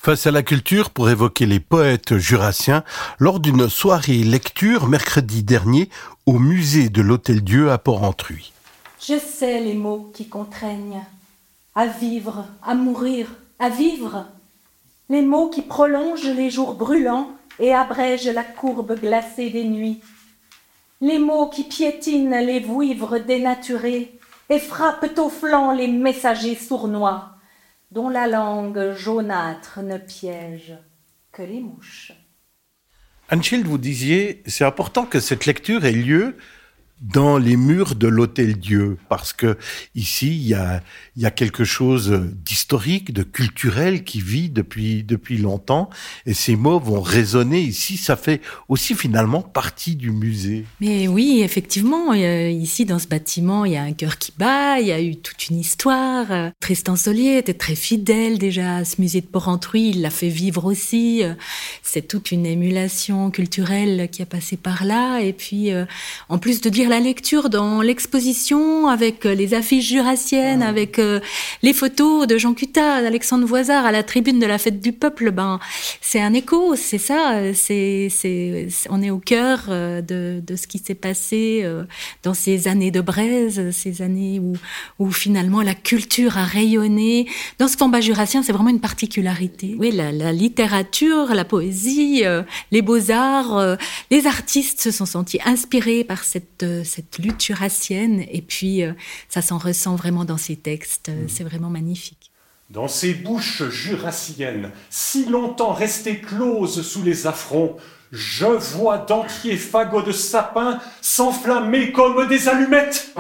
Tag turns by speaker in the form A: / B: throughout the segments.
A: Face à la culture pour évoquer les poètes jurassiens lors d'une soirée lecture mercredi dernier au musée de l'Hôtel-Dieu à Porrentruy.
B: Je sais les mots qui contraignent à vivre, à mourir, à vivre. Les mots qui prolongent les jours brûlants et abrègent la courbe glacée des nuits. Les mots qui piétinent les vouivres dénaturés et frappent au flanc les messagers sournois, dont la langue jaunâtre ne piège que les mouches.
A: Anne-Childe, vous disiez, c'est important que cette lecture ait lieu dans les murs de l'Hôtel-Dieu, parce que ici, il y a quelque chose d'historique, de culturel qui vit depuis longtemps, et ces mots vont résonner ici. Ça fait aussi finalement partie du musée.
C: Mais oui, effectivement, ici dans ce bâtiment, il y a un cœur qui bat, il y a eu toute une histoire. Tristan Solier était très fidèle déjà à ce musée de Porrentruy, il l'a fait vivre aussi. C'est toute une émulation culturelle qui a passé par là, et puis en plus de dire la lecture dans l'exposition avec les affiches jurassiennes, avec les photos de Jean Cuttat, d'Alexandre Voisard à la tribune de la Fête du Peuple, c'est un écho, c'est ça, on est au cœur de ce qui s'est passé dans ces années de braise, ces années où finalement la culture a rayonné. Dans ce combat jurassien, c'est vraiment une particularité. Oui, la littérature, la poésie, les beaux-arts, les artistes se sont sentis inspirés par cette lutte jurassienne, et puis ça s'en ressent vraiment dans ces textes, c'est vraiment magnifique.
D: Dans ces bouches jurassiennes, si longtemps restées closes sous les affronts, je vois d'entiers fagots de sapin s'enflammer comme des allumettes.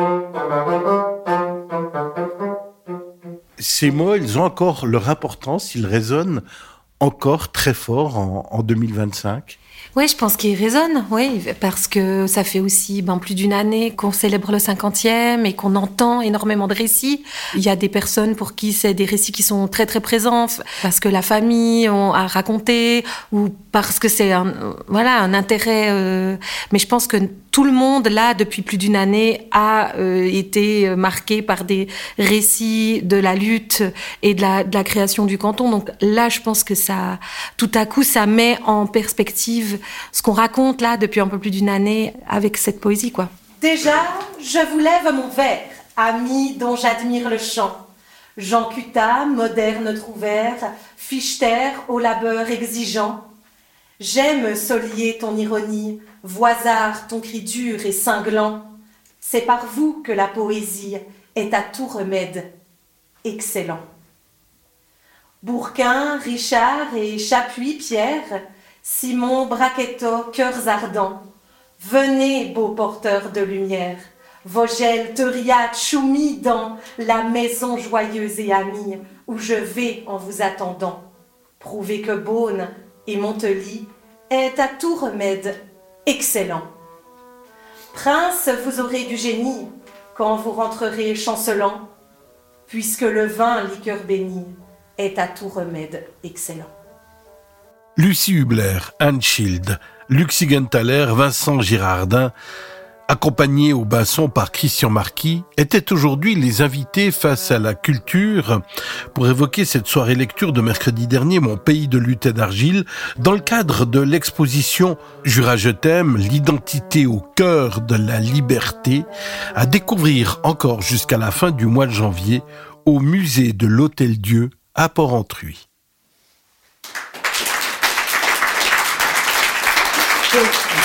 A: Ces mots, ils ont encore leur importance, ils résonnent encore très fort en 2025.
E: Oui, je pense qu'il résonne, oui, parce que ça fait aussi plus d'une année qu'on célèbre le 50e et qu'on entend énormément de récits. Il y a des personnes pour qui c'est des récits qui sont très très présents, parce que la famille a raconté, ou parce que c'est un intérêt. Mais je pense que tout le monde, là, depuis plus d'une année, a été marqué par des récits de la lutte et de la création du canton. Donc là, je pense que ça, tout à coup, ça met en perspective ce qu'on raconte là depuis un peu plus d'une année avec cette poésie, quoi.
B: Déjà, je vous lève mon verre, ami dont j'admire le chant. Jean Cuttat, moderne trouvère, Fichter au labeur exigeant. J'aime, Solier, ton ironie, Voisard, ton cri dur et cinglant. C'est par vous que la poésie est à tout remède excellent. Bourquin, Richard et Chapuis-Pierre, Simon, Bracchetto, cœurs ardents. Venez, beaux porteurs de lumière, Vogel, Thuriat, Choumi dans la maison joyeuse et amie où je vais en vous attendant. Prouvez que Beaune et Montely est à tout remède excellent. Prince, vous aurez du génie quand vous rentrerez chancelant, puisque le vin, liqueur bénie, est à tout remède excellent.
A: Lucie Hubler, Anne-Childe, Luc Sigenthaler, Vincent Girardin, accompagnés au basson par Christian Marquis, étaient aujourd'hui les invités face à la culture pour évoquer cette soirée lecture de mercredi dernier, Mon pays de lutte et d'argile, dans le cadre de l'exposition Jura je t'aime, l'identité au cœur de la liberté, à découvrir encore jusqu'à la fin du mois de janvier au musée de l'Hôtel-Dieu à Porrentruy.
B: Thank you.